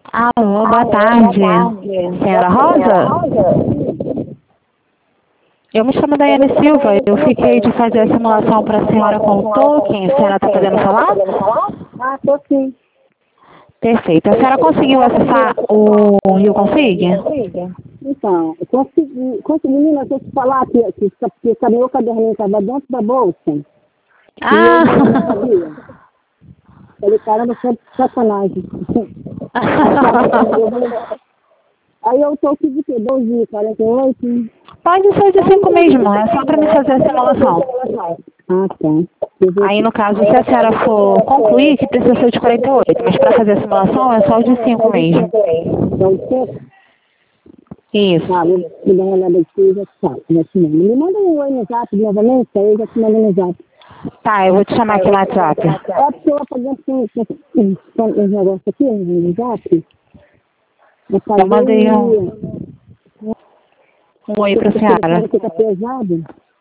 Alô, boa tarde. Senhora Rosa? Eu me chamo Daiane Silva. Eu fiquei de fazer a simulação para a senhora com o token. A senhora está podendo falar? Ah, tô sim. Perfeito. A senhora conseguiu acessar o Rio Config? Então, eu consegui, menina, deixa eu te falar que cadê meu caderninho estava dentro da bolsa. E eu não Ah! sabia. Falei, caramba, que sacanagem. Aí eu tô aqui de quê? 12h48. Pode ser de 5 mesmo. É só para me fazer a simulação. Ah, tá. Aí, no caso, se a senhora for concluir, que precisa ser de 48. Mas para fazer a simulação é só o de 5 mesmo. Então, você... Isso. Tá, vou dar uma olhada aqui e já te falo. Me manda um oi no zap novamente, aí eu já te mando no zap. Tá, eu vou te chamar aqui no WhatsApp. É porque eu apaguei uns negócios aqui no zap. Eu mandei um oi para a senhora. Fica pesado.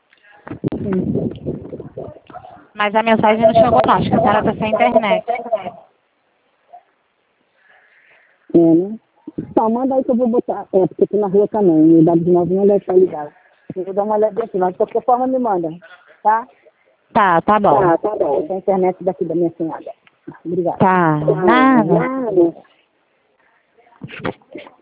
Mas a mensagem não chegou não, acho que a senhora está sem internet. É, né? Tá, manda aí que eu vou botar. É, porque eu tô na rua também. O W9 não deve estar ligado. Eu vou dar uma olhada aqui, mas de qualquer forma me manda. Tá? Tá bom. Tá bom. Essa é a internet daqui da minha senhora. Obrigada. Tá, nada. Nada.